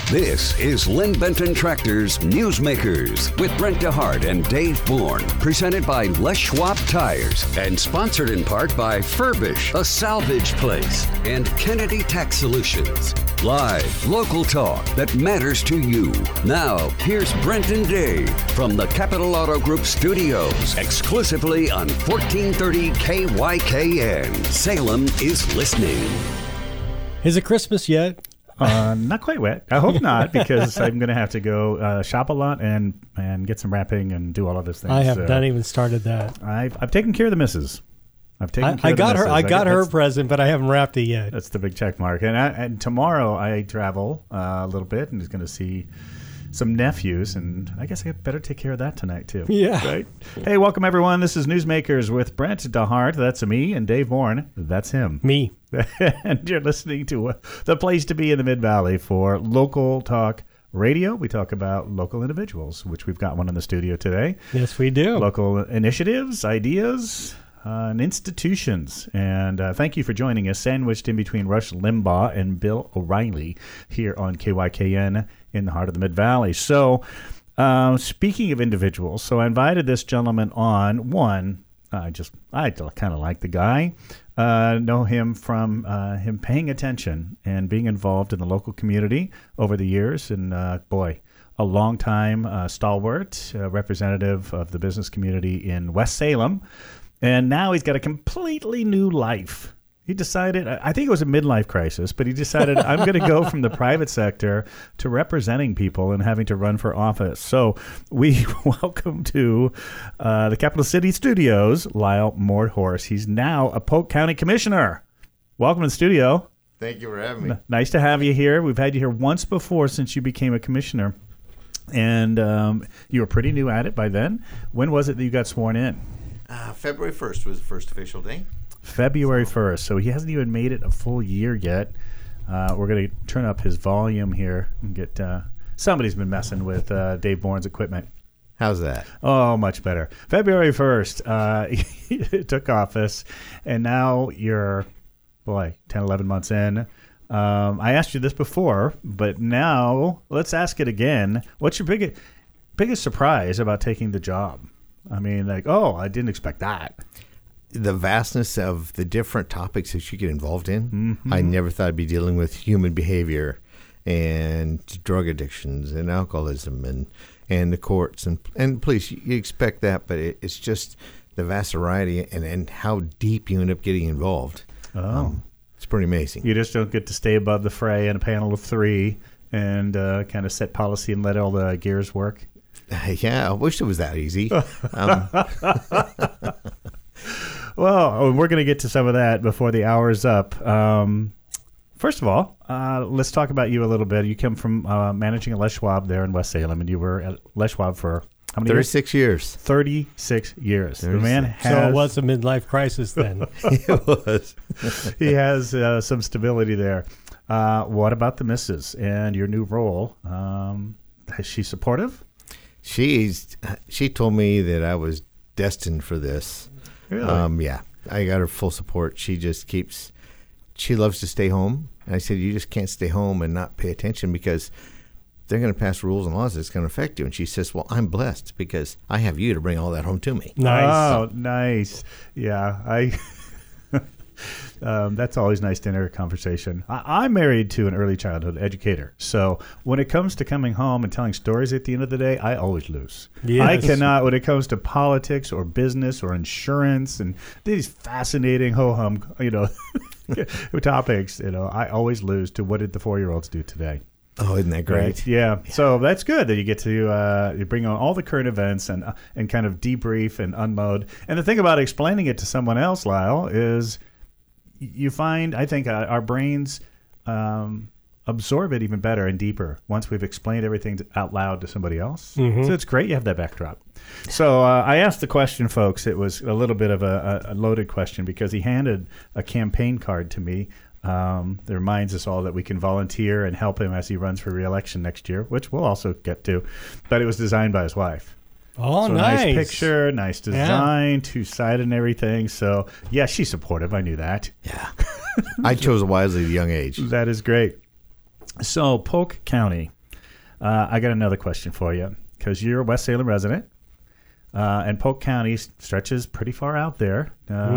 This is Lynn Benton Tractor's Newsmakers with Brent DeHart and Dave Bourne, presented by Les Schwab Tires and sponsored in part by Furbish, a salvage place, and Kennedy Tax Solutions. Live, local talk that matters to you. Now, here's Brent and Dave from the Capital Auto Group studios, exclusively on 1430 KYKN. Salem is listening. Is it Christmas yet? Not quite wet. I hope not, because I'm going to have to go shop a lot and get some wrapping and do all of those things. I have not even started that. I've taken care of the missus. I got her a present, but I haven't wrapped it yet. That's the big check mark. And tomorrow I travel a little bit and is going to see some nephews, and I guess I better take care of that tonight too. Yeah. Right? Hey, welcome everyone. This is Newsmakers with Brent DeHart. That's me, and Dave Bourne. That's him. Me. And you're listening to the place to be in the Mid-Valley for local talk radio. We talk about local individuals, which we've got one in the studio today. Yes, we do. Local initiatives, ideas, and institutions. And thank you for joining us, sandwiched in between Rush Limbaugh and Bill O'Reilly here on KYKN in the heart of the Mid-Valley. So speaking of individuals, so I invited this gentleman on. One, I kind of like the guy. Know him from him paying attention and being involved in the local community over the years. And a long-time stalwart, representative of the business community in West Salem. And now he's got a completely new life. He decided, I think it was a midlife crisis, but he decided, I'm going to go from the private sector to representing people and having to run for office. So we welcome to the Capital City Studios, Lyle Mordhorst. He's now a Polk County Commissioner. Welcome to the studio. Thank you for having me. Nice to have you here. We've had you here once before since you became a commissioner. And you were pretty new at it by then. When was it that you got sworn in? February 1st was the first official day. February 1st. So he hasn't even made it a full year yet. We're going to turn up his volume here and get somebody's been messing with Dave Bourne's equipment. How's that? Oh, much better. February 1st, he took office, and now you're, 10, 11 months in. I asked you this before, but now let's ask it again. What's your biggest surprise about taking the job? I mean, I didn't expect that. The vastness of the different topics that you get involved in. Mm-hmm. I never thought I'd be dealing with human behavior and drug addictions and alcoholism and the courts and police. You expect that, but it's just the vast variety and how deep you end up getting involved. It's pretty amazing. You just don't get to stay above the fray in a panel of three and kind of set policy and let all the gears work. Yeah, I wish it was that easy. Well, we're going to get to some of that before the hour's up. First of all, let's talk about you a little bit. You come from managing a Les Schwab there in West Salem, and you were at Les Schwab for how many 36 years? 36 years. The man has... So it was a midlife crisis then. It was. He has some stability there. What about the missus and your new role? Is she supportive? She told me that I was destined for this. Really? Yeah, I got her full support. She loves to stay home. And I said, you just can't stay home and not pay attention because they're going to pass rules and laws that's going to affect you. And she says, well, I'm blessed because I have you to bring all that home to me. Nice. Oh, nice. Yeah, that's always nice to enter a conversation. I'm married to an early childhood educator. So when it comes to coming home and telling stories at the end of the day, I always lose. Yes. I cannot, when it comes to politics or business or insurance and these fascinating ho-hum, topics, I always lose to what did the 4-year-olds do today. Oh, isn't that great? Right? Yeah. So that's good that you get to you bring on all the current events and kind of debrief and unload. And the thing about explaining it to someone else, Lyle, is you find, I think, our brains absorb it even better and deeper once we've explained everything out loud to somebody else. Mm-hmm. So it's great you have that backdrop. So I asked the question, folks. It was a little bit of a loaded question because he handed a campaign card to me that reminds us all that we can volunteer and help him as he runs for re-election next year, which we'll also get to. But it was designed by his wife. Oh, so nice. Nice picture, nice design, two-sided and everything. So, yeah, she's supportive. I knew that. Yeah. I chose wisely at a young age. That is great. So, Polk County, I got another question for you, because you're a West Salem resident, and Polk County stretches pretty far out there.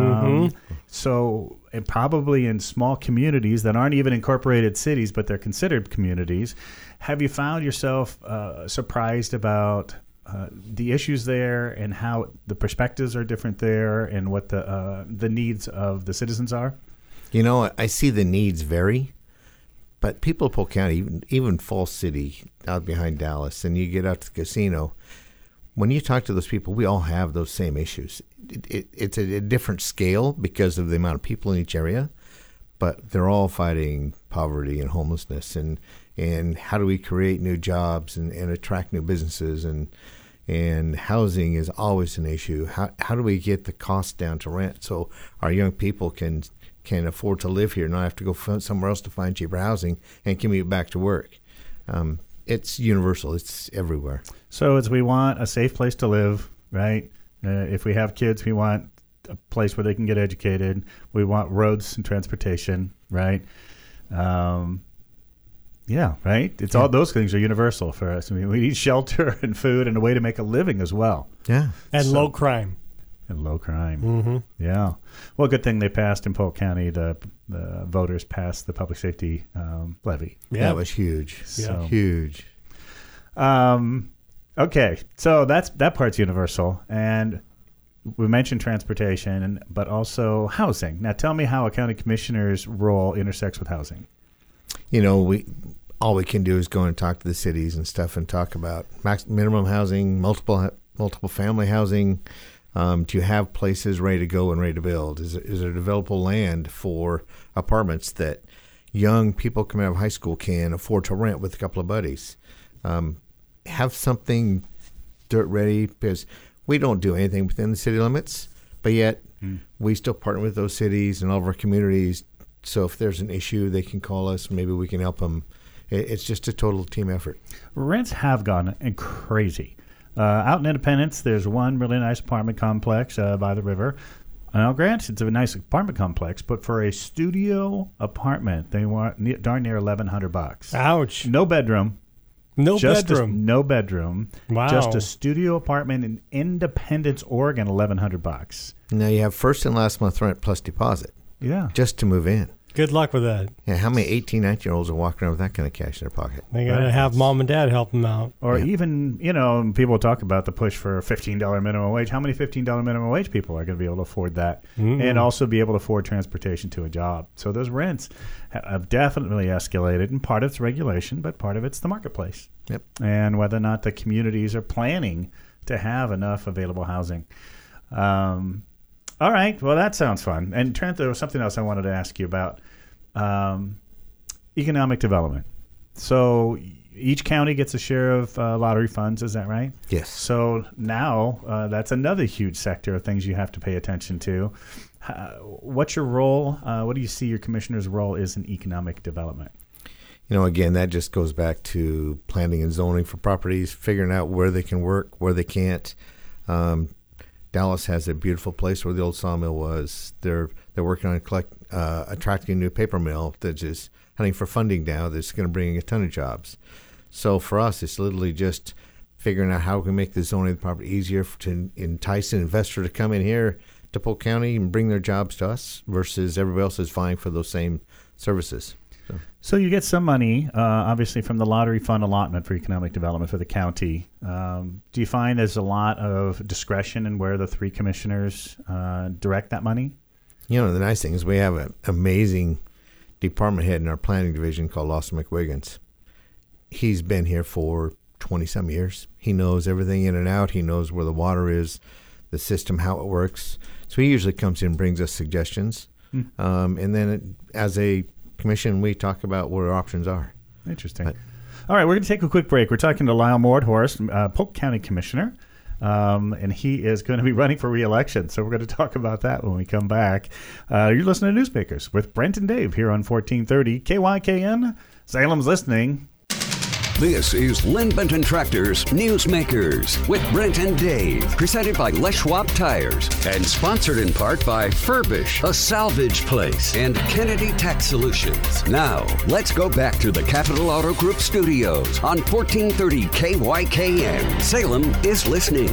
So probably in small communities that aren't even incorporated cities, but they're considered communities. Have you found yourself surprised about the issues there and how the perspectives are different there and what the needs of the citizens are? You know, I see the needs vary, but people of Polk County, even Falls City out behind Dallas, and you get out to the casino, when you talk to those people, we all have those same issues. It's a different scale because of the amount of people in each area, but they're all fighting poverty and homelessness, and how do we create new jobs and attract new businesses, and housing is always an issue. How do we get the cost down to rent so our young people can afford to live here, not have to go somewhere else to find cheaper housing and commute back to work? It's universal. It's everywhere. So we want a safe place to live, right? If we have kids, we want a place where they can get educated. We want roads and transportation, right? Yeah, right? It's all those things are universal for us. I mean, we need shelter and food and a way to make a living as well. Yeah. And low crime. And low crime. Yeah. Well, good thing they passed in Polk County. The voters passed the public safety levy. Yeah, that was huge. So, huge. Okay, so that part's universal, and we mentioned transportation, but also housing. Now, tell me how a county commissioner's role intersects with housing. You know, all we can do is go and talk to the cities and stuff and talk about minimum housing, multiple family housing. Do you have places ready to go and ready to build? Is there developable land for apartments that young people coming out of high school can afford to rent with a couple of buddies? Have something dirt ready, because we don't do anything within the city limits, but yet we still partner with those cities and all of our communities. So if there's an issue, they can call us. Maybe we can help them. It's just a total team effort. Rents have gone crazy. Out in Independence, there's one really nice apartment complex by the river. Now, granted, it's a nice apartment complex, but for a studio apartment, they want darn near $1,100. Ouch! No bedroom. No bedroom. No bedroom. Wow. Just a studio apartment in Independence, Oregon, $1,100. Now you have first and last month rent plus deposit. Yeah. Just to move in. Good luck with that. Yeah, how many 18, 19-year-olds are walking around with that kind of cash in their pocket? They got to have mom and dad help them out. Or even, people talk about the push for a $15 minimum wage. How many $15 minimum wage people are going to be able to afford that and also be able to afford transportation to a job? So those rents have definitely escalated, and part of it's regulation, but part of it's the marketplace. Yep. And whether or not the communities are planning to have enough available housing. All right. Well, that sounds fun. And Trent, there was something else I wanted to ask you about. Economic development. So each county gets a share of lottery funds. Is that right? Yes. So now that's another huge sector of things you have to pay attention to. What's your role? What do you see your commissioner's role is in economic development? Again, that just goes back to planning and zoning for properties, figuring out where they can work, where they can't. Dallas has a beautiful place where the old sawmill was. They're working on attracting a new paper mill that's just hunting for funding now that's going to bring a ton of jobs. So for us, it's literally just figuring out how we can make the zoning of the property easier to entice an investor to come in here to Polk County and bring their jobs to us versus everybody else is vying for those same services. So you get some money, obviously, from the lottery fund allotment for economic development for the county. Do you find there's a lot of discretion in where the three commissioners direct that money? The nice thing is we have an amazing department head in our planning division called Lawson McWiggins. He's been here for 20-some years. He knows everything in and out. He knows where the water is, the system, how it works. So he usually comes in and brings us suggestions. And then as a commission, we talk about what our options are. Interesting. All right, we're going to take a quick break. We're talking to Lyle Mordhorst, Polk County Commissioner, and he is going to be running for re-election. So we're going to talk about that when we come back. You're listening to Newsmakers with Brent and Dave here on 1430 KYKN. Salem's listening. This is Lynn Benton Tractors Newsmakers with Brent and Dave, presented by Les Schwab Tires and sponsored in part by Furbish, a salvage place, and Kennedy Tax Solutions. Now, let's go back to the Capital Auto Group studios on 1430 KYKN. Salem is listening.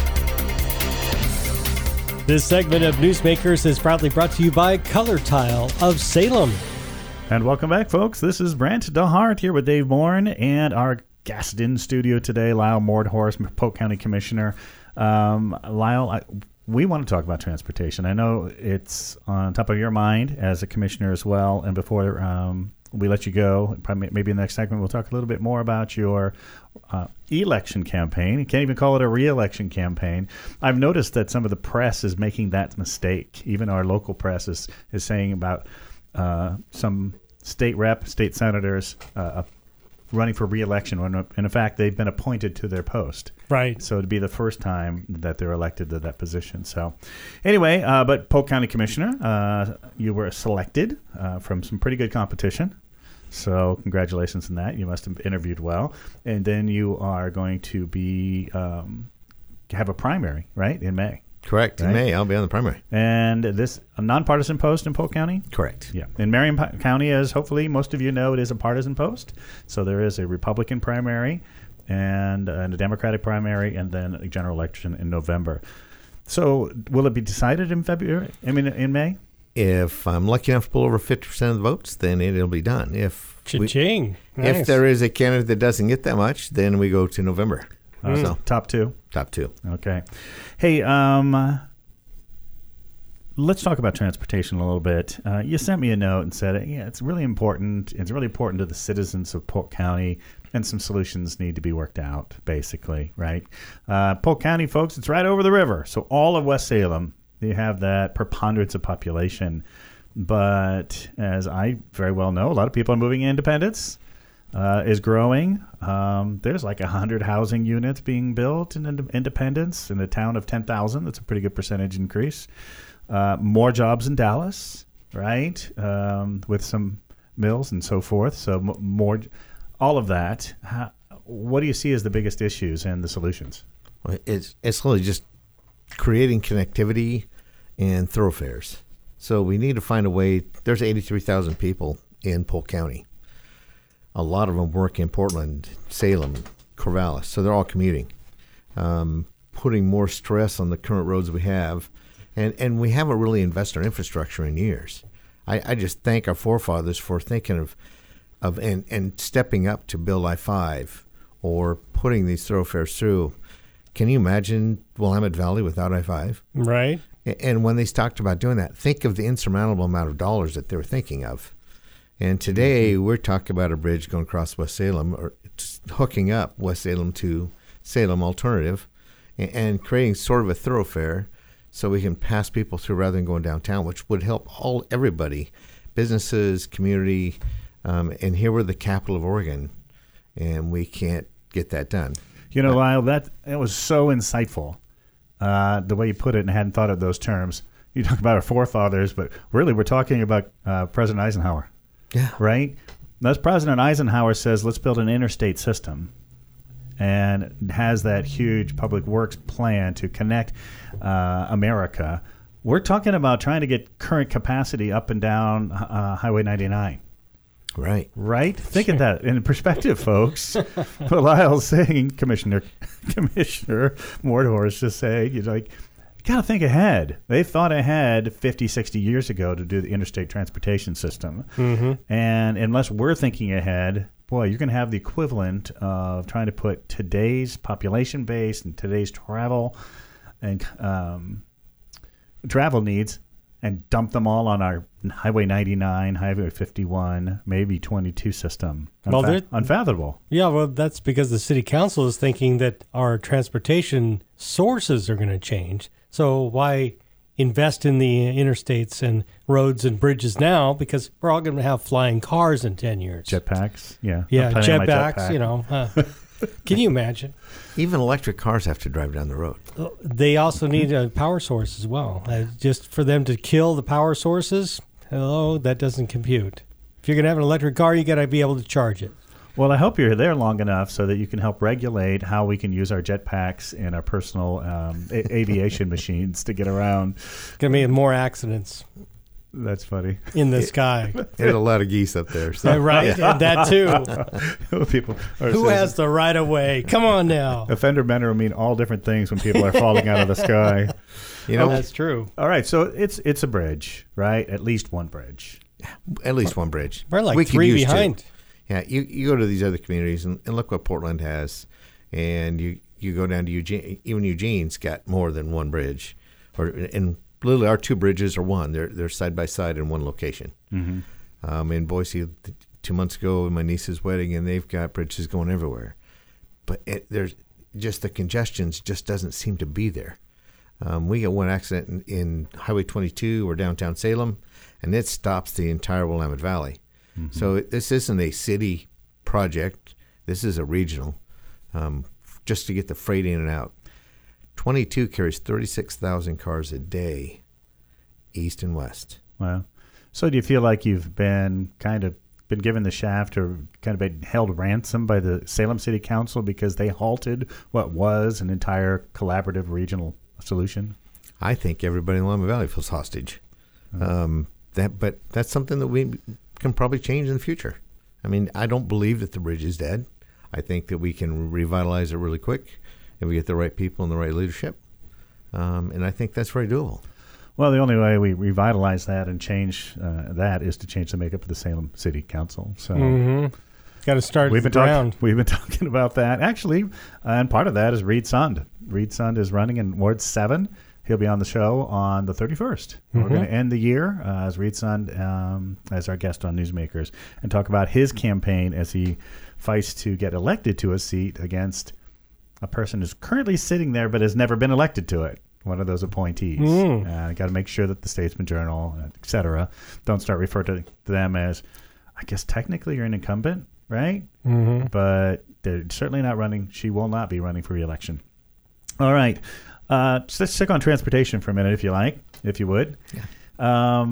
This segment of Newsmakers is proudly brought to you by Color Tile of Salem. And welcome back, folks. This is Brent DeHart here with Dave Bourne and our guest in studio today, Lyle Mordhorst, Polk County Commissioner. Lyle, we want to talk about transportation. I know it's on top of your mind as a commissioner as well. And before we let you go, probably maybe in the next segment, we'll talk a little bit more about your election campaign. You can't even call it a re-election campaign. I've noticed that some of the press is making that mistake. Even our local press is saying about some state senators running for re-election when, in fact, they've been appointed to their post. Right. So it'd be the first time that they're elected to that position. So anyway, but Polk County Commissioner, you were selected from some pretty good competition. So congratulations on that. You must have interviewed well. And then you are going to be have a primary, right, in May. Correct. Right? In May, I'll be on the primary. And this a nonpartisan post in Polk County? Correct. Yeah. In Marion County, as hopefully most of you know, it is a partisan post. So there is a Republican primary and a Democratic primary and then a general election in November. So will it be decided in February? I mean, in May? If I'm lucky enough to pull over 50% of the votes, then it'll be done. Cha-ching. Nice. If there is a candidate that doesn't get that much, then we go to November. So Top two? Top two. Okay. Hey, let's talk about transportation a little bit. You sent me a note and said, yeah, it's really important. It's really important to the citizens of Polk County, and some solutions need to be worked out, basically, right? Polk County, folks, it's right over the river. So all of West Salem, you have that preponderance of population. But as I very well know, a lot of people are moving in. Independence is growing. There's like 100 housing units being built in Independence in a town of 10,000. That's a pretty good percentage increase. More jobs in Dallas, right, with some mills and so forth. So more, all of that. What do you see as the biggest issues and the solutions? Well, it's really just creating connectivity and thoroughfares. So we need to find a way. There's 83,000 people in Polk County. A lot of them work in Portland, Salem, Corvallis, so they're all commuting, putting more stress on the current roads we have. And we haven't really invested in infrastructure in years. I just thank our forefathers for thinking of and stepping up to build I-5 or putting these thoroughfares through. Can you imagine Willamette Valley without I-5? Right. And when they talked about doing that, think of the insurmountable amount of dollars that they were thinking of. And today we're talking about a bridge going across West Salem, or hooking up West Salem to Salem Alternative, and creating sort of a thoroughfare so we can pass people through rather than going downtown, which would help everybody, businesses, community. And here we're the capital of Oregon, and we can't get that done. You know, Lyle, that was so insightful, the way you put it, and I hadn't thought of those terms. You talk about our forefathers, but really we're talking about President Eisenhower. Yeah. Right? That's President Eisenhower says, let's build an interstate system, and has that huge public works plan to connect America. We're talking about trying to get current capacity up and down Highway 99. Right. Right? Think of that in perspective, folks. What Lyle's saying, Commissioner Mordhorst just saying, you got to think ahead. They thought ahead 50, 60 years ago to do the interstate transportation system. Mm-hmm. And unless we're thinking ahead, boy, you're going to have the equivalent of trying to put today's population base and today's travel and travel needs and dump them all on our Highway 99, Highway 51, maybe 22 system. Unfathomable. Yeah, well, that's because the city council is thinking that our transportation sources are going to change. So why invest in the interstates and roads and bridges now? Because we're all going to have flying cars in 10 years. Jetpacks, yeah. Yeah, jetpacks, Can you imagine? Even electric cars have to drive down the road. They also need a power source as well. Just for them to kill the power sources, that doesn't compute. If you're going to have an electric car, you got to be able to charge it. Well, I hope you're there long enough so that you can help regulate how we can use our jetpacks and our personal aviation machines to get around. Going to be more accidents That's funny. in the sky. There's a lot of geese up there. So. Right? And that too. People are Who has the right of way? Come on now. offender men will mean all different things when people are falling out of the sky. You know, That's true. All right, so it's a bridge, right? At least one bridge. at least one bridge. We're like We could 3 use behind. two. Yeah, you go to these other communities and look what Portland has, and you go down to Eugene. Even Eugene's got more than one bridge, and literally our two bridges are one. They're side by side in one location. Mm-hmm. In Boise, 2 months ago, my niece's wedding, and they've got bridges going everywhere. But there's just the congestion just doesn't seem to be there. We got one accident in Highway 22 or downtown Salem, and it stops the entire Willamette Valley. Mm-hmm. So this isn't a city project. This is a regional, just to get the freight in and out. 22 carries 36,000 cars a day, east and west. Wow. So do you feel like you've been given the shaft or kind of been held ransom by the Salem City Council because they halted what was an entire collaborative regional solution? I think everybody in Willamette Valley feels hostage. But that's something that we can probably change in the future. I mean, I don't believe that the bridge is dead. I think that we can revitalize it really quick if we get the right people and the right leadership. And I think that's very doable. Well, the only way we revitalize that and change that is to change the makeup of the Salem City Council. So Got to start we've at been the ground. we've been talking about that actually, and part of that is Reed Sund. Reed Sund is running in Ward 7. He'll be on the show on the 31st. We're going to end the year as Reed Sund as our guest on Newsmakers and talk about his campaign as he fights to get elected to a seat against a person who's currently sitting there but has never been elected to it. One of those appointees. Got to make sure that the Statesman Journal, et cetera, don't start referring to them as, I guess technically you're an incumbent, right? Mm-hmm. But they're certainly not running. She will not be running for re-election. All right. Let's stick on transportation for a minute, if you would. Yeah.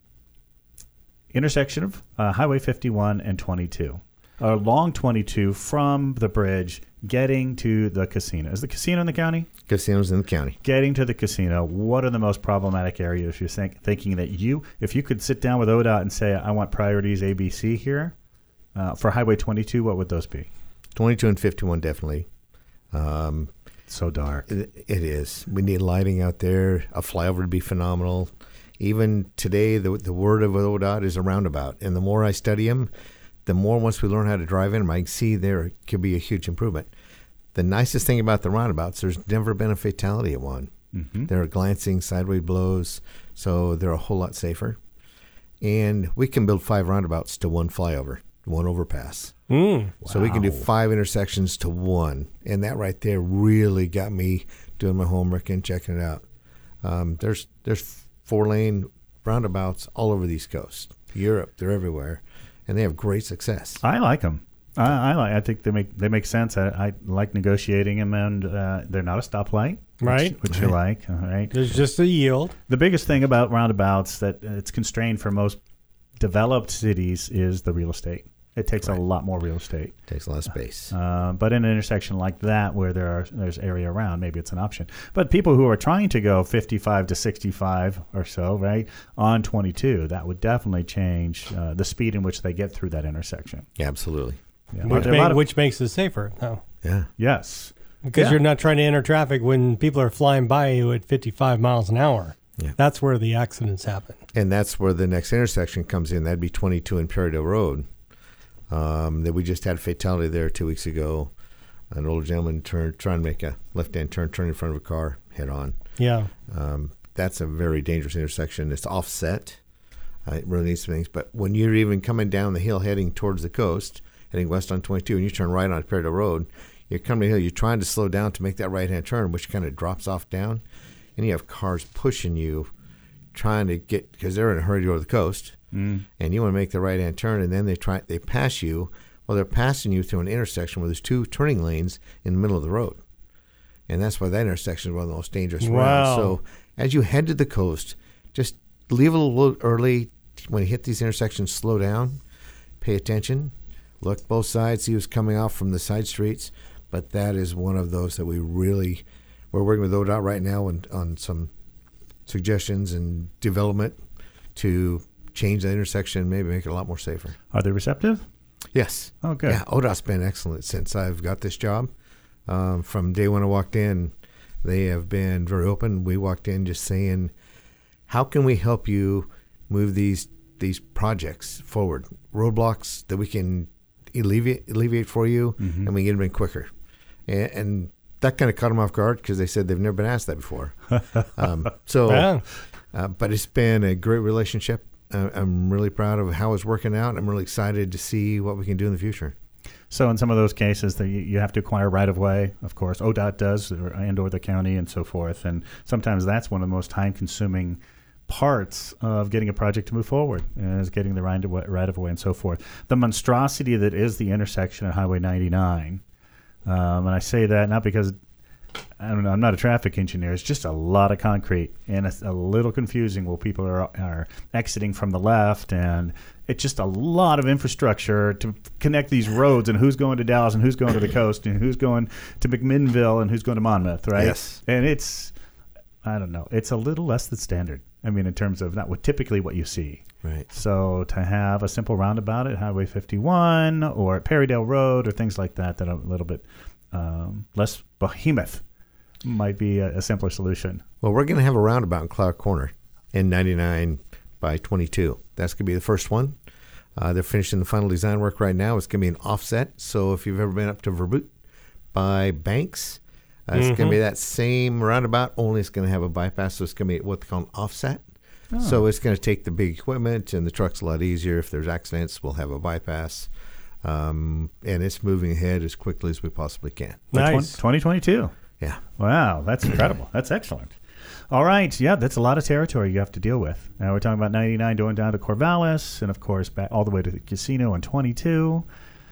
Intersection of Highway 51 and 22. Along 22 from the bridge, getting to the casino. Is the casino in the county? Casinos in the county. Getting to the casino, what are the most problematic areas you're thinking that if you could sit down with ODOT and say, I want priorities ABC here, for Highway 22, what would those be? 22 and 51, definitely. So dark. It is. We need lighting out there. A flyover would be phenomenal. Even today, the word of ODOT is a roundabout. And the more I study them, the more once we learn how to drive in them, I can see there could be a huge improvement. The nicest thing about the roundabouts, there's never been a fatality at one. Mm-hmm. There are glancing sideways blows, so they're a whole lot safer. And we can build 5 roundabouts to one flyover, one overpass. So we can do 5 intersections to one. And that right there really got me doing my homework and checking it out. There's 4-lane roundabouts all over the East Coast. Europe, they're everywhere. And they have great success. I like them. I think they make sense. I like negotiating them, and they're not a stoplight, Right. Which you like. All right. There's just a yield. The biggest thing about roundabouts that it's constrained for most developed cities is the real estate. It takes a lot more real estate. Takes a lot of space. But in an intersection like that where there's area around, maybe it's an option. But people who are trying to go 55 to 65 or so, right, on 22, that would definitely change the speed in which they get through that intersection. Yeah, absolutely. Yeah. Which makes it safer, though. Yeah. Yes. Because you're not trying to enter traffic when people are flying by you at 55 miles an hour. Yeah. That's where the accidents happen. And that's where the next intersection comes in. That'd be 22 in Perrydale Road. That we just had a fatality there 2 weeks ago. An older gentleman trying to make a left-hand turn in front of a car head on. Yeah. That's a very dangerous intersection. It's offset. It really needs some things. But when you're even coming down the hill heading towards the coast, heading west on 22, and you turn right on Perrydale Road, you're coming down the hill, you're trying to slow down to make that right-hand turn, which kind of drops off down. And you have cars pushing you, trying to get, because they're in a hurry to go to the coast. And you want to make the right-hand turn, and then they pass you. Well, they're passing you through an intersection where there's 2 turning lanes in the middle of the road. And that's why that intersection is one of the most dangerous roads. So as you head to the coast, just leave a little early. When you hit these intersections, slow down, pay attention. look both sides, see who's coming off from the side streets. But that is one of those that we're working with ODOT right now on some suggestions and development to change the intersection, maybe make it a lot more safer. Are they receptive? Yes. Oh, good. Yeah, ODOT's been excellent since I've got this job. From day one I walked in, they have been very open. We walked in just saying, how can we help you move these projects forward? Roadblocks that we can alleviate for you, and we get them in quicker. And that kind of caught them off guard because they said they've never been asked that before. But it's been a great relationship. I'm really proud of how it's working out. I'm really excited to see what we can do in the future. So in some of those cases, you have to acquire right-of-way, of course. ODOT does, and/or the county and so forth. And sometimes that's one of the most time-consuming parts of getting a project to move forward, is getting the right-of-way and so forth. The monstrosity that is the intersection at Highway 99, and I say that not because, I don't know, I'm not a traffic engineer. It's just a lot of concrete, and it's a little confusing while people are exiting from the left, and it's just a lot of infrastructure to connect these roads, and who's going to Dallas and who's going to the coast and who's going to McMinnville and who's going to Monmouth, right? Yes. And it's, I don't know, it's a little less than standard. I mean, in terms of not what typically what you see. Right. So to have a simple roundabout at Highway 51 or at Perrydale Road or things like that are a little bit less behemoth might be a simpler solution. Well, we're going to have a roundabout in Cloud Corner in 99 by 22. That's going to be the first one. They're finishing the final design work right now. It's going to be an offset. So if you've ever been up to Verboot by Banks, it's going to be that same roundabout, only it's going to have a bypass. So it's going to be what they call an offset. Oh. So it's going to take the big equipment and the trucks a lot easier. If there's accidents, we'll have a bypass. And it's moving ahead as quickly as we possibly can. Nice. 2022. Yeah. Wow, that's incredible. That's excellent. All right. Yeah, that's a lot of territory you have to deal with. Now we're talking about 99 going down to Corvallis, and of course back all the way to the casino on 22.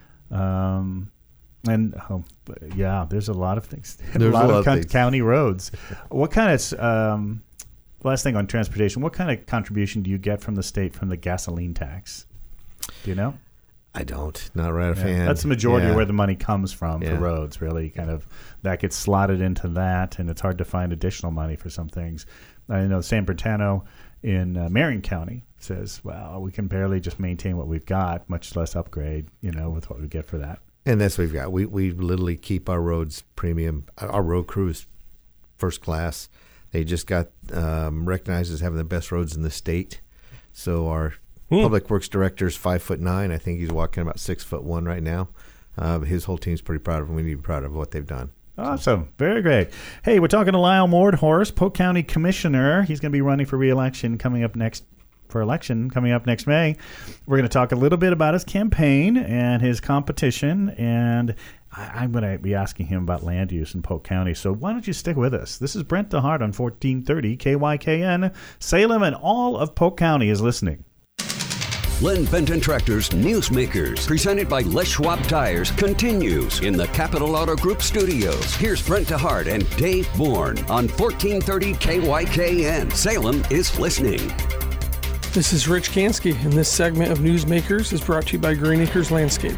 There's a lot of things. There's a lot of things. County roads. What kind of last thing on transportation? What kind of contribution do you get from the state from the gasoline tax? Do you know? I don't. Not right offhand. That's the majority of where the money comes from for roads, really. Kind of that gets slotted into that, and it's hard to find additional money for some things. I know San Bernardino in Marion County says, well, we can barely just maintain what we've got, much less upgrade, with what we get for that. And that's what we've got. We literally keep our roads premium. Our road crew is first class. They just got recognized as having the best roads in the state. So our Public Works Director is 5'9". I think he's walking about 6'1" right now. His whole team's pretty proud of him. We need to be proud of what they've done. Awesome. Very great. Hey, we're talking to Lyle Mordhorst, Polk County Commissioner. He's going to be running for re-election coming up next May. We're going to talk a little bit about his campaign and his competition, and I'm going to be asking him about land use in Polk County. So why don't you stick with us? This is Brent DeHart on 1430 KYKN. Salem and all of Polk County is listening. Len Benton Tractor's Newsmakers, presented by Les Schwab Tires, continues in the Capital Auto Group studios. Here's Brent DeHart and Dave Bourne on 1430 KYKN. Salem is listening. This is Rich Kansky, and this segment of Newsmakers is brought to you by Green Acres Landscape.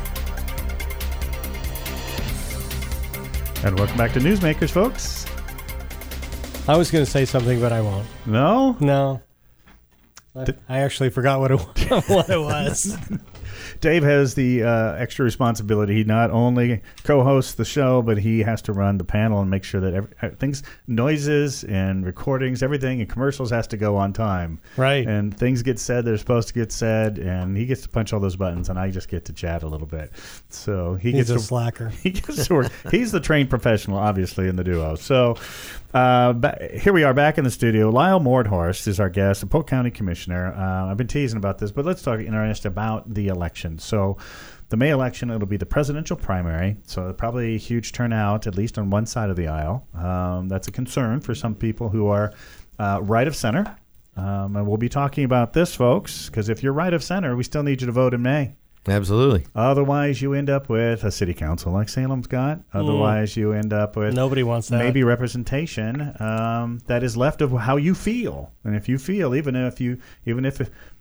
And welcome back to Newsmakers, folks. I was going to say something, but I won't. No? No. I actually forgot what it was. Dave has the extra responsibility. He not only co-hosts the show, but he has to run the panel and make sure that things, noises and recordings, everything, and commercials has to go on time. Right. And things get said that are supposed to get said, and he gets to punch all those buttons, and I just get to chat a little bit. So he's a slacker. He gets to work. He's the trained professional, obviously, in the duo. So here we are back in the studio. Lyle Mordhorst is our guest, the Polk County Commissioner. I've been teasing about this, but let's talk in earnest about the election. So the May election, it'll be the presidential primary, so probably a huge turnout, at least on one side of the aisle. That's a concern for some people who are right of center. And we'll be talking about this, folks, because if you're right of center, we still need you to vote in May. Absolutely. Otherwise, you end up with a city council like Salem's got. Otherwise, you end up with nobody wants that. Maybe representation that is left of how you feel. And if you feel, even if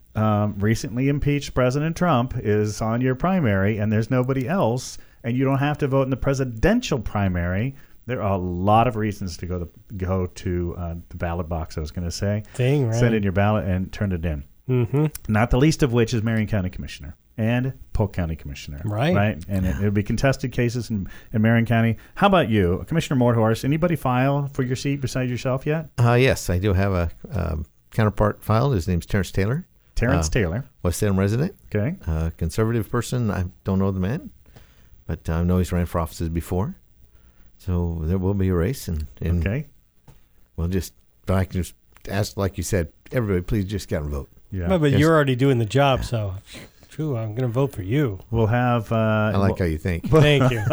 recently impeached President Trump is on your primary and there's nobody else, and you don't have to vote in the presidential primary, there are a lot of reasons to go to the ballot box, I was going to say. Right. Send in your ballot and turn it in. Mm-hmm. Not the least of which is Marion County Commissioner and Polk County Commissioner. Right. And it'll be contested cases in Marion County. How about you, Commissioner Mordhorst? Anybody file for your seat besides yourself yet? Yes, I do have a counterpart filed. His name's Terrence Taylor. Terrence Taylor. West Salem resident. Okay. Conservative person. I don't know the man, but I know he's ran for offices before. So there will be a race. And okay. We'll just, but I can just ask, like you said, everybody, please just get out and vote. Yeah. But you're already doing the job, so true. I'm going to vote for you. We'll have. I like how you think. Thank you.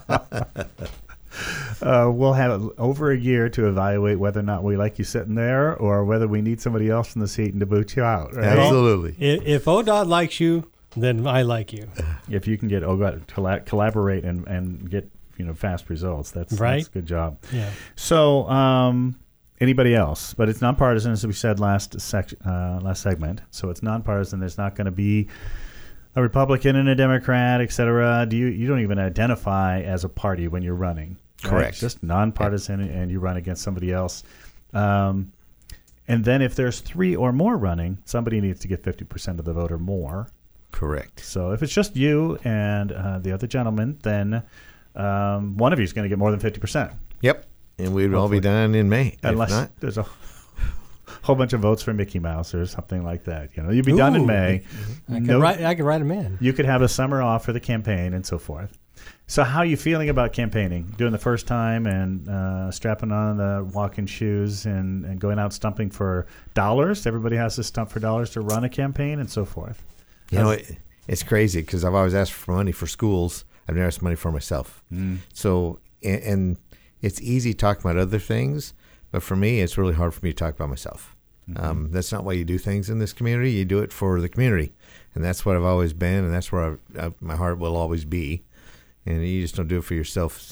We'll have over a year to evaluate whether or not we like you sitting there or whether we need somebody else in the seat and to boot you out. Right? Absolutely. If ODOT likes you, then I like you. If you can get ODOT to collaborate and get fast results, that's a good job. Yeah. So anybody else? But it's nonpartisan, as we said last segment. So it's nonpartisan. There's not going to be a Republican and a Democrat, et cetera. You don't even identify as a party when you're running. Right? Correct. Just nonpartisan, and you run against somebody else. And then if there's 3 or more running, somebody needs to get 50% of the vote or more. Correct. So if it's just you and the other gentleman, then one of you is going to get more than 50%. Yep. And we'd all be done in May. Unless if not, there's a whole bunch of votes for Mickey Mouse or something like that. You'd be done in May. I could write them in. You could have a summer off for the campaign and so forth. So how are you feeling about campaigning? Doing the first time and strapping on the walking shoes and going out stumping for dollars? Everybody has to stump for dollars to run a campaign and so forth. It's crazy because I've always asked for money for schools. I've never asked money for myself. So, and it's easy to talk about other things, but for me, it's really hard for me to talk about myself. That's not why you do things in this community. You do it for the community, and that's what I've always been, and that's where my heart will always be. And you just don't do it for yourself.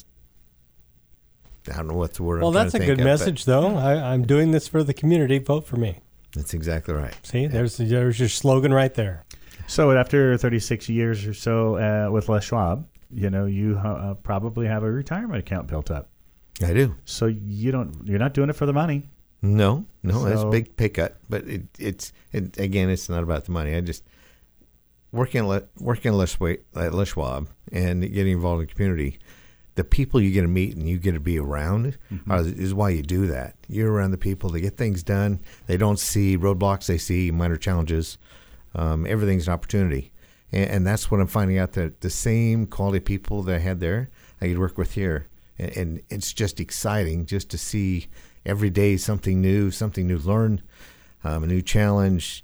I don't know what the word. Well, that's a good message, though. I'm doing this for the community. Vote for me. That's exactly right. See, there's your slogan right there. So after 36 years or so with Les Schwab, you probably have a retirement account built up. I do. So you're not doing it for the money. No, that's a big pay cut. But it's not about the money. I just working at Les Schwab and getting involved in the community. The people you get to meet and you get to be around is why you do that. You're around the people. They get things done. They don't see roadblocks. They see minor challenges. Everything's an opportunity. And that's what I'm finding out, that the same quality people that I had there, I could work with here. And it's just exciting just to see every day something new to learn, a new challenge.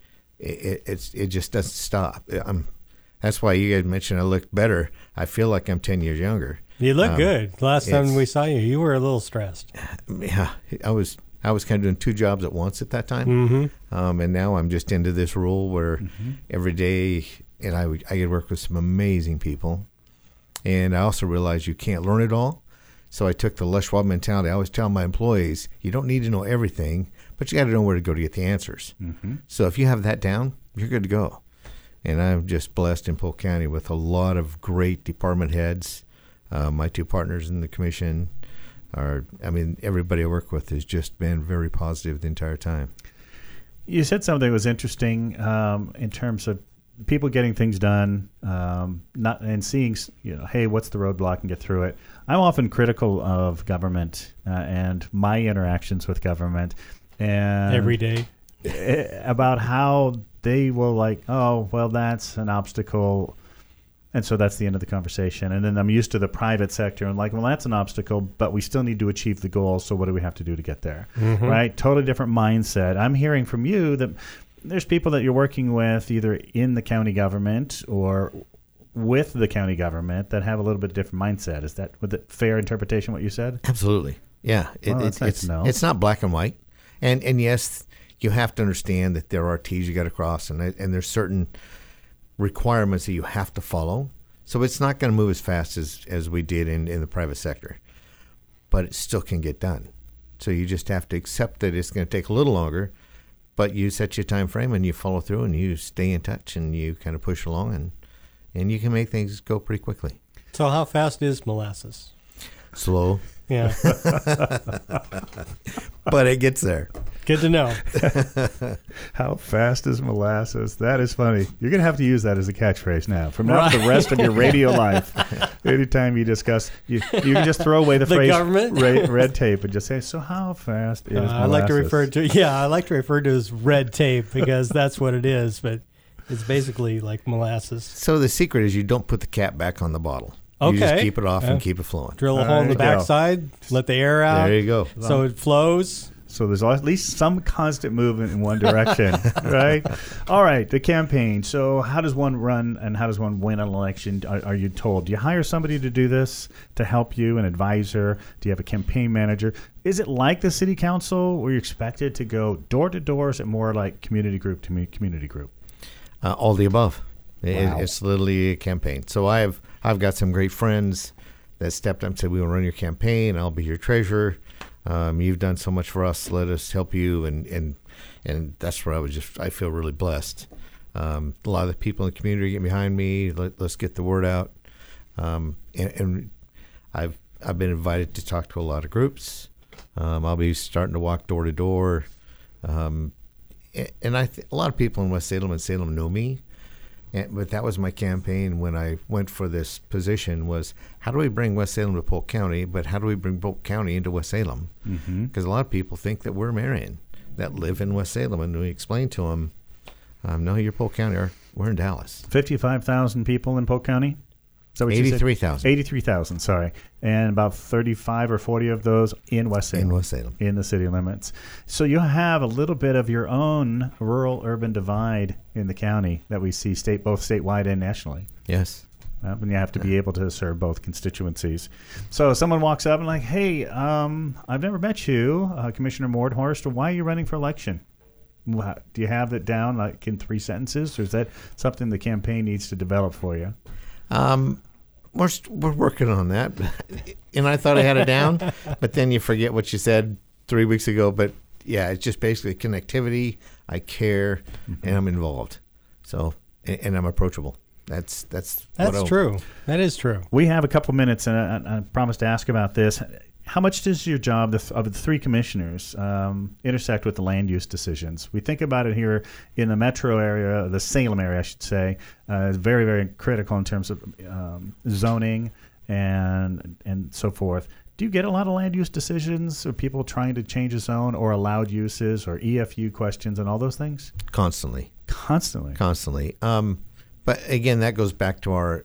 It just doesn't stop. That's why you guys mentioned I look better. I feel like I'm 10 years younger. You look good. Last time we saw you, you were a little stressed. Yeah, I was kind of doing 2 jobs at once at that time. And now I'm just into this role where every day, and I get to work with some amazing people. And I also realized you can't learn it all. So I took the Les Schwab mentality. I always tell my employees, you don't need to know everything, but you got to know where to go to get the answers. So if you have that down, you're good to go. And I'm just blessed in Polk County with a lot of great department heads. My 2 partners in the commission everybody I work with has just been very positive the entire time. You said something that was interesting in terms of people getting things done, and seeing, hey, what's the roadblock and get through it. I'm often critical of government and my interactions with government, and every day about how they will that's an obstacle. And so that's the end of the conversation. And then I'm used to the private sector and that's an obstacle, but we still need to achieve the goal. So what do we have to do to get there? Right? Totally different mindset. I'm hearing from you that there's people that you're working with either in the county government or with the county government that have a little bit different mindset. Is that with a fair interpretation what you said? Absolutely. Yeah. That's nice to know. It's not black and white. And yes, you have to understand that there are T's you got to cross, and there's certain requirements that you have to follow. So it's not going to move as fast as we did in the private sector, but it still can get done. So you just have to accept that it's going to take a little longer, but you set your time frame and you follow through and you stay in touch and you kind of push along and you can make things go pretty quickly. So how fast is molasses? Slow, Yeah, but it gets there. good to know. How fast is molasses? That is funny. You're going to have to use that as a catchphrase now. From now for the rest of your radio life, anytime you discuss, you can just throw away the phrase government? red tape and just say, so how fast is molasses? I like to refer to it as red tape because that's what it is, but it's basically like molasses. So the secret is you don't put the cap back on the bottle. You just Okay. keep it off Yeah. and keep it flowing. Drill a hole in the There you go. backside, let the air out, There you go. so it flows. So there's at least some constant movement in one direction, right? All right, the campaign. So how does one run and how does one win an election? Are you told? Do you hire somebody to do this to help you, an advisor? Do you have a campaign manager? Is it like the city council where you're expected to go door to door? Or is it more like community group to community group? All the above. Wow. It's literally a campaign. So I've got some great friends that stepped up and said, we will run your campaign. I'll be your treasurer. You've done so much for us. Let us help you. And that's where I feel really blessed. A lot of the people in the community get behind me. Let's get the word out. And I've been invited to talk to a lot of groups. I'll be starting to walk door to door. And a lot of people in West Salem and Salem know me. But that was my campaign when I went for this position was how do we bring West Salem to Polk County, but how do we bring Polk County into West Salem? Because a lot of people think that we're Marion that live in West Salem. And we explain to them, no, you're Polk County. We're in Dallas. 55,000 people in Polk County? Is that what you said? 83,000. 83,000, sorry. And about 35 or 40 of those in West Salem. In West Salem. In the city limits. So you have a little bit of your own rural-urban divide in the county that we see both statewide and nationally. Yes. And you have to be able to serve both constituencies. So someone walks up and like, hey, I've never met you, Commissioner Mordhorst. Why are you running for election? Do you have it down like in 3 sentences? Or is that something the campaign needs to develop for you? We're working on that. And I thought I had it down, but then you forget what you said 3 weeks ago. But yeah, it's just basically connectivity. I care, and I'm involved. So, and I'm approachable. That's True. That is true. We have a couple minutes, and I promised to ask about this. How much does your job of the 3 commissioners intersect with the land use decisions? We think about it here in the metro area, the Salem area, I should say, is very, very critical in terms of zoning and so forth. Do you get a lot of land use decisions or people trying to change a zone or allowed uses or EFU questions and all those things? Constantly. But again, that goes back to our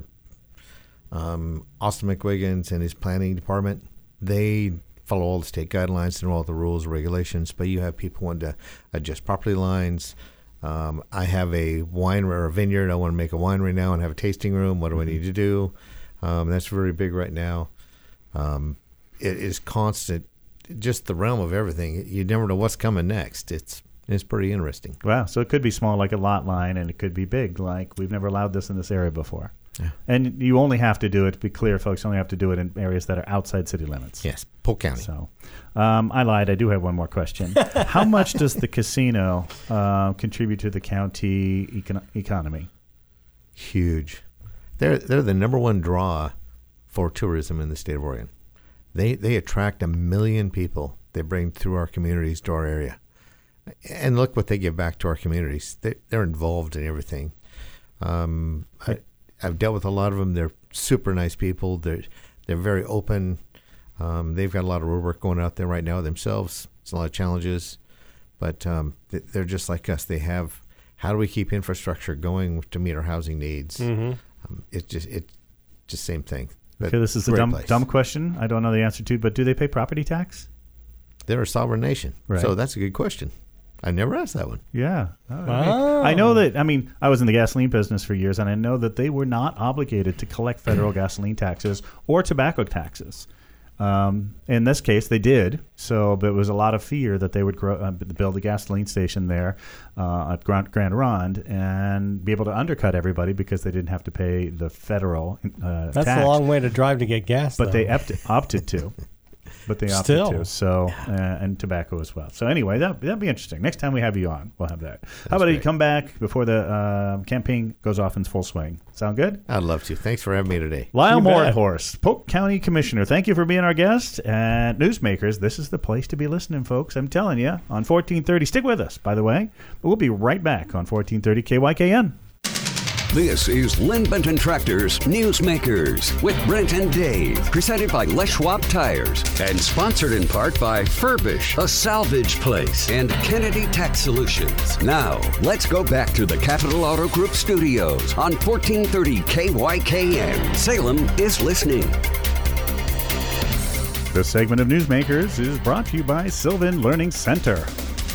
Austin McWiggins and his planning department. They follow all the state guidelines and all the rules and regulations, but you have people wanting to adjust property lines. I have a winery or a vineyard. I want to make a winery now and have a tasting room. What do I need to do? That's very big right now. It is constant, just the realm of everything. You never know what's coming next. It's pretty interesting. Wow. So it could be small like a lot line, and it could be big like we've never allowed this in this area before. Yeah. And you only have to do it, to be clear, folks, you only have to do it in areas that are outside city limits. Yes, Polk County. So I lied. I do have one more question. How much does the casino contribute to the county economy? Huge. They're the number one draw for tourism in the state of Oregon. They attract 1 million people. They bring through our communities to our area. And look what they give back to our communities. They're involved in everything. I've dealt with a lot of them. They're super nice people. They're very open. They've got a lot of road work going out there right now themselves. It's a lot of challenges, but they're just like us. They have how do we keep infrastructure going to meet our housing needs? It's just same thing. But Okay, this is a great dumb place. question. I don't know the answer to, but do they pay property tax? They're a sovereign nation, Right. so that's a good question. I never asked that one. Yeah. Wow. I know that, I was in the gasoline business for years, and I know that they were not obligated to collect federal gasoline taxes or tobacco taxes. In this case, they did. So there was a lot of fear that they would build a gasoline station there at Grand Ronde and be able to undercut everybody because they didn't have to pay the federal That's tax. a long way to drive to get gas, But though. they opted to. but they opted Still. to. So and tobacco as well. So anyway, that'd be interesting. Next time we have you on, we'll have that. How about you come back before the campaign goes off in full swing? Sound good? I'd love to. Thanks for having me today. Lyle You bet. Mordhorst, Polk County Commissioner. Thank you for being our guest. And Newsmakers, this is the place to be listening, folks. I'm telling you, on 1430. Stick with us, by the way. We'll be right back on 1430 KYKN. This is Lynn Benton Tractors Newsmakers with Brent and Dave, presented by Les Schwab Tires and sponsored in part by Furbish, a salvage place, and Kennedy Tax Solutions. Now, let's go back to the Capital Auto Group studios on 1430 KYKN. Salem is listening. This segment of Newsmakers is brought to you by Sylvan Learning Center.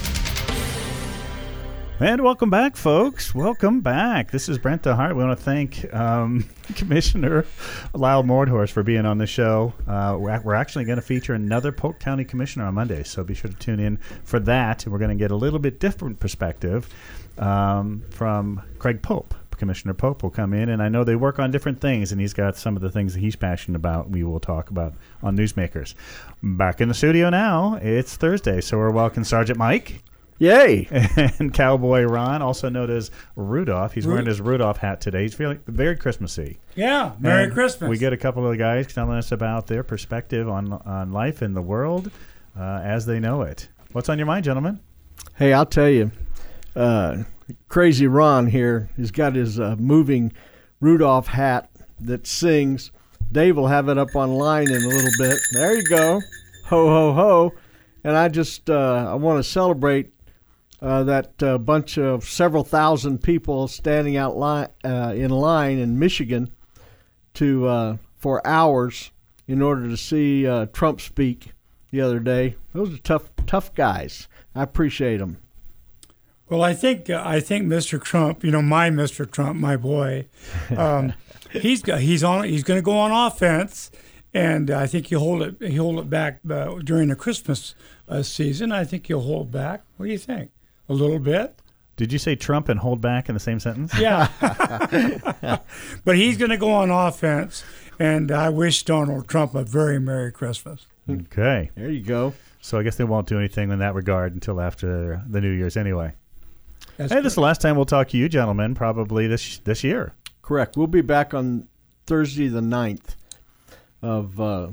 And welcome back, folks. Welcome back. This is Brent DeHart. We want to thank Commissioner Lyle Mordhorst for being on the show. We're actually going to feature another Polk County Commissioner on Monday, so be sure to tune in for that. We're going to get a little bit different perspective from Craig Pope. Commissioner Pope will come in, and I know they work on different things, and he's got some of the things that he's passionate about we will talk about on Newsmakers. Back in the studio now, it's Thursday, so we're welcoming Sergeant Mike. Yay! And Cowboy Ron, also known as Rudolph. He's wearing his Rudolph hat today. He's feeling very Christmassy. Yeah, Merry And Christmas. We get a couple of guys telling us about their perspective on life in the world as they know it. What's on your mind, gentlemen? Hey, I'll tell you, Crazy Ron here has got his moving Rudolph hat that sings. Dave will have it up online in a little bit. There you go. Ho, ho, ho. And I just I want to celebrate that bunch of several thousand people standing out in line in Michigan for hours in order to see Trump speak the other day. Those are tough guys. I appreciate them. Well, I think Mr. Trump, my Mr. Trump, my boy, he's going to go on offense, and I think he'll hold it back during the Christmas season. I think he'll hold back. What do you think? A little bit? Did you say Trump and hold back in the same sentence? Yeah. But he's going to go on offense, and I wish Donald Trump a very Merry Christmas. Okay. There you go. So I guess they won't do anything in that regard until after the New Year's anyway. That's Hey, this is the last time we'll talk to you, gentlemen, probably this year. Correct. We'll be back on Thursday the 9th of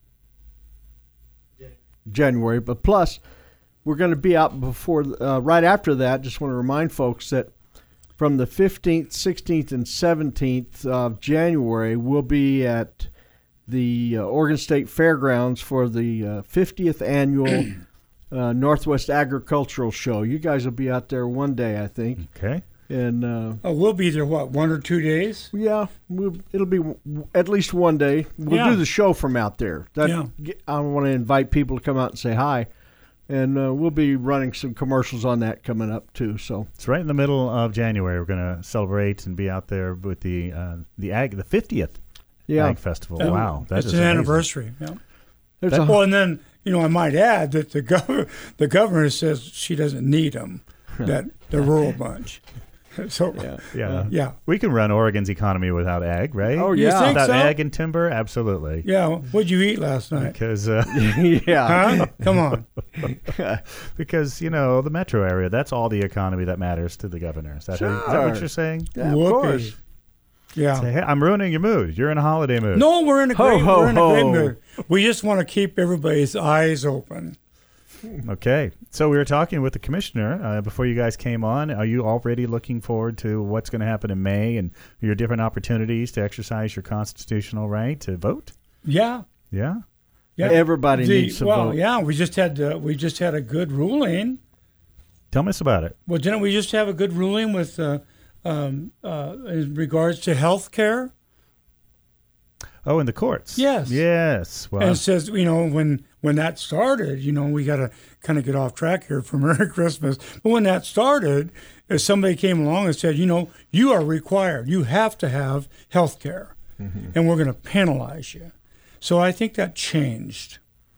January. But plus, we're going to be out before, right after that. Just want to remind folks that from the 15th, 16th, and 17th of January, we'll be at the Oregon State Fairgrounds for the 50th annual Northwest Agricultural Show. You guys will be out there one day, I think. Okay. And we'll be there, 1 or 2 days? yeah, it'll be at least one day. We'll do the show from out there. I want to invite people to come out and say hi. And we'll be running some commercials on that coming up, too. So It's right in the middle of January. We're going to celebrate and be out there with the 50th Ag Festival. Wow. That's is an amazing. anniversary. Yeah. there's a, Well, and then, I might add that the governor says she doesn't need them, that the rural bunch. So, Yeah. We can run Oregon's economy without ag, right? Oh, You yeah. think Without so? ag and timber? Absolutely. Yeah, what'd you eat last night? Because yeah. Huh? Come on. because the metro area, that's all the economy that matters to the governor. Is that what you're saying? Yeah, of Whoopee. course. Yeah. Say, hey, I'm ruining your mood. You're in a holiday mood. No, we're in a Ho, great, ho, we're in a great ho. mood. We just want to keep everybody's eyes open. Okay. So we were talking with the commissioner before you guys came on. Are you already looking forward to what's going to happen in May and your different opportunities to exercise your constitutional right to vote? Yeah. Yeah. Yeah. Everybody needs to vote. Yeah, we just had a good ruling. Tell us about it. Well, didn't we just have a good ruling with in regards to health care? Oh, in the courts. Yes. Yes. Well, And it says, when that started, we got to kind of get off track here for Merry Christmas. But when that started, if somebody came along and said, you are required, you have to have health care, and we're going to penalize you. So I think that changed.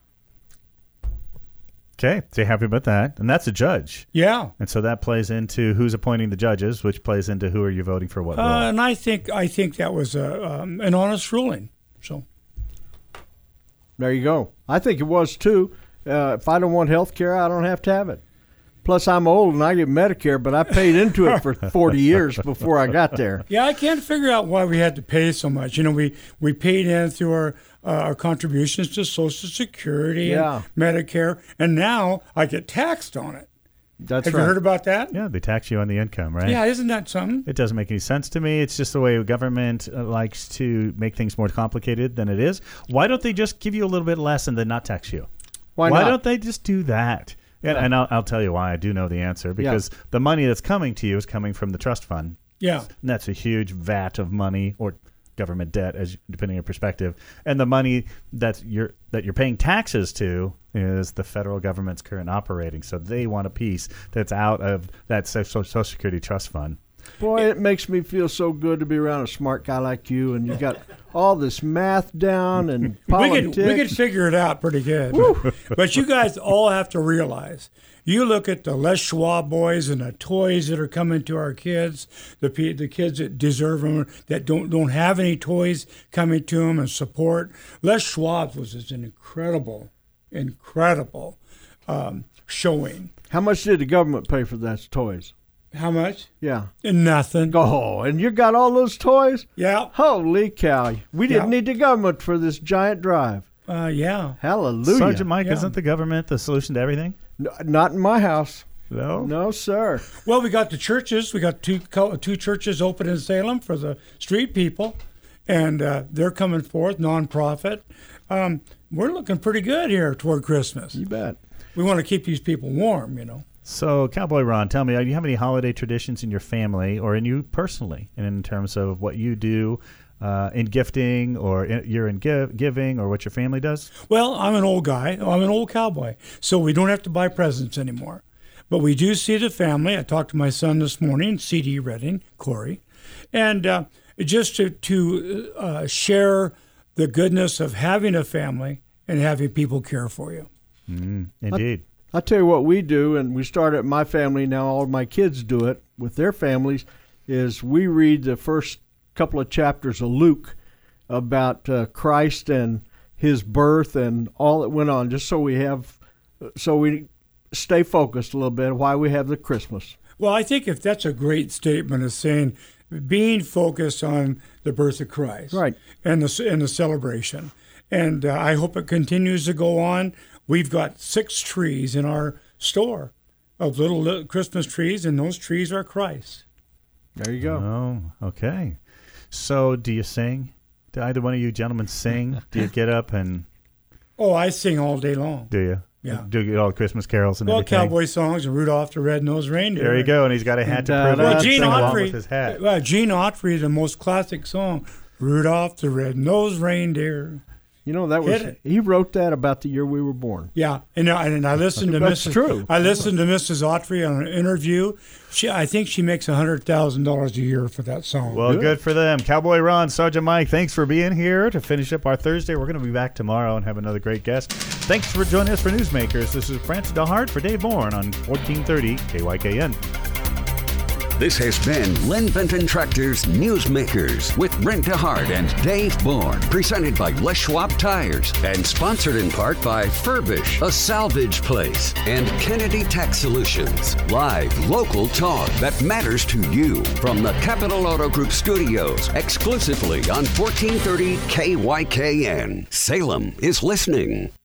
okay. So you're happy about that. And that's a judge. Yeah. And so that plays into who's appointing the judges, which plays into who are you voting for what role. And I think that was an honest ruling. So There you go. I think it was too. If I don't want health care, I don't have to have it. Plus, I'm old and I get Medicare, but I paid into it for 40 years before I got there. Yeah, I can't figure out why we had to pay so much. We paid in through our contributions to Social Security and Medicare, and now I get taxed on it. Have you heard about that? Yeah, they tax you on the income, right? Yeah, isn't that something? It doesn't make any sense to me. It's just the way government likes to make things more complicated than it is. Why don't they just give you a little bit less and then not tax you? Why don't they just do that? And I'll tell you why. I do know the answer, because the money that's coming to you is coming from the trust fund. Yeah. And that's a huge vat of money, or government debt, as depending on your perspective. And the money that you're paying taxes to is the federal government's current operating. So they want a piece that's out of that Social Security trust fund. Boy, it makes me feel so good to be around a smart guy like you, and you got all this math down and politics. We could figure it out pretty good. But you guys all have to realize, you look at the Les Schwab boys and the toys that are coming to our kids, the kids that deserve them, that don't have any toys coming to them and support. Les Schwab was just an incredible showing. How much did the government pay for those toys? How much? Yeah. Nothing. Oh, and you got all those toys? Yeah. Holy cow. We didn't need the government for this giant drive. Yeah. Hallelujah. Sergeant Mike, isn't the government the solution to everything? No, not in my house. No? No, sir. Well, we got the churches. We got two churches open in Salem for the street people, and they're coming forth, nonprofit. We're looking pretty good here toward Christmas. You bet. We want to keep these people warm, So, Cowboy Ron, tell me, do you have any holiday traditions in your family or in you personally, in terms of what you do in gifting, or you're in giving, or what your family does? Well, I'm an old guy. I'm an old cowboy, so we don't have to buy presents anymore. But we do see the family. I talked to my son this morning, C.D. Redding, Corey, and just to share the goodness of having a family and having people care for you. Indeed. I'll tell you what we do, and we start at my family now. All my kids do it with their families, is we read the first couple of chapters of Luke about Christ and his birth and all that went on, just so we stay focused a little bit why we have the Christmas. Well, I think if that's a great statement of saying being focused on the birth of Christ, right, and the celebration, and I hope it continues to go on. We've got 6 trees in our store of little Christmas trees, and those trees are Christ. There you go. Oh, okay. So do you sing? Do either one of you gentlemen sing? Do you get up and... Oh, I sing all day long. Do you? Yeah. Do you get all the Christmas carols and everything? Cowboy songs and Rudolph the Red-Nosed Reindeer. There you go, and he's got a hat to prove it. Gene Autry, with his hat. Gene Autry, the most classic song, Rudolph the Red-Nosed Reindeer. He wrote that about the year we were born. Yeah, and I listened to That's true. I listened to Mrs. Autry on an interview. I think she makes $100,000 a year for that song. Well, good for them. Cowboy Ron, Sergeant Mike, thanks for being here to finish up our Thursday. We're going to be back tomorrow and have another great guest. Thanks for joining us for Newsmakers. This is Francis DeHart for Dave Bourne on 1430 KYKN. This has been Lynn Benton Tractor's Newsmakers with Brent DeHart and Dave Bourne, presented by Les Schwab Tires and sponsored in part by Furbish, a salvage place, and Kennedy Tax Solutions. Live, local talk that matters to you from the Capital Auto Group studios, exclusively on 1430 KYKN. Salem is listening.